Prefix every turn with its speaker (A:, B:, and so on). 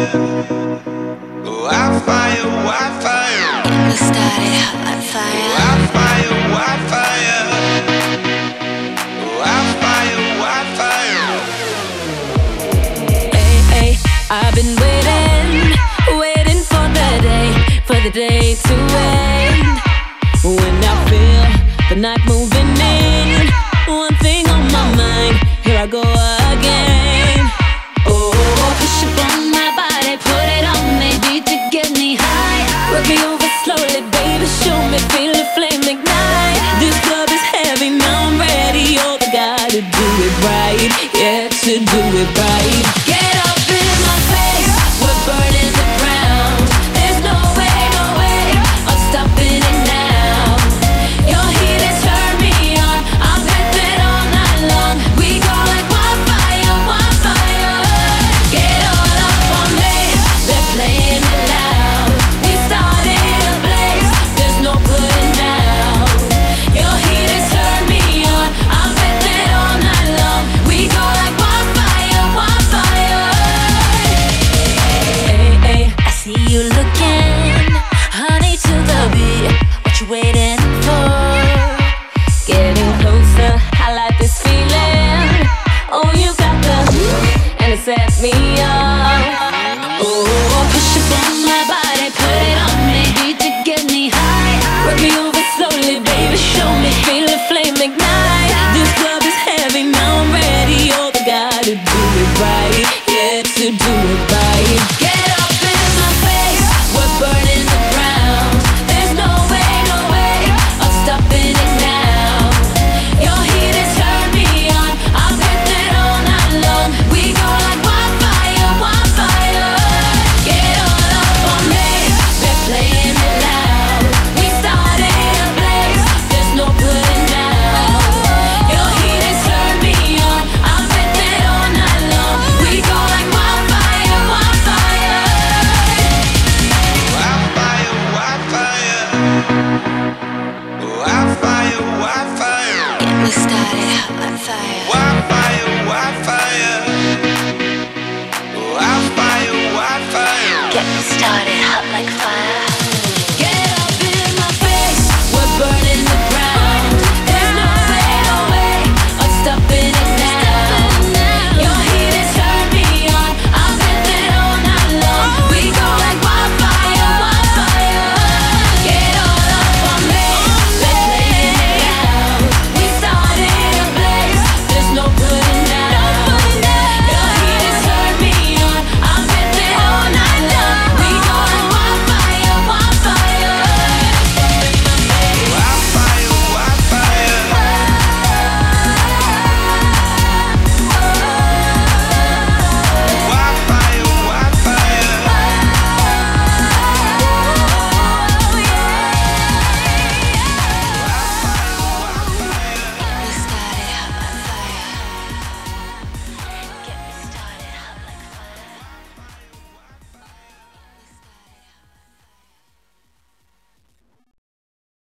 A: Wildfire, wildfire.
B: Get me started hot like fire.
A: Wildfire, wildfire. Wildfire, wildfire.
B: Hey, hey, I've been waiting for the day to end. When I feel the night moving in, one thing on my mind, here I go again. Oh, push up on my body, put it on me, beat to get me high. Work me over slowly, baby, show me, feel the flame ignite. This club is heavy, now I'm ready. Oh, I gotta do it right, yeah, to do it right. Get up in my face, we're burning the ground. There's no way, I'm stopping it now. Your heat has turned me on, I'm dripping all night long. We go like wildfire, wildfire. Get all up on me, they're playing it loud. We started a blaze, there's no putting down. Your heat has turned me on, I'm dripping all night long. We go like wildfire, wildfire. Hey, hey, I see you looking, honey, to the beat. What you waiting for? Getting closer, I like this feeling. Oh, you got the and it sets me up. Oh, push up on my body, put it on me, beat to get me high. Work me over slowly, baby, show me, feel the flame ignite. This club is heavy, now I'm ready. Oh, I gotta do it right, yeah, to do it right. Get up in my face, we're burning the ground. There's no way, I'm stopping it now. Your heat has turned me on, I'm dripping all night long. We go like wildfire, wildfire. Get all up on me, they're playing it loud. We started a blaze, there's no putting down. Your heat has turned me on, I'm dripping all night long. We go like wildfire, wildfire.
A: Wildfire, wildfire. Wildfire, wildfire.
B: Get me started hot like fire.
A: Wildfire, wildfire. Wildfire, wildfire.
B: Get me started hot like fire.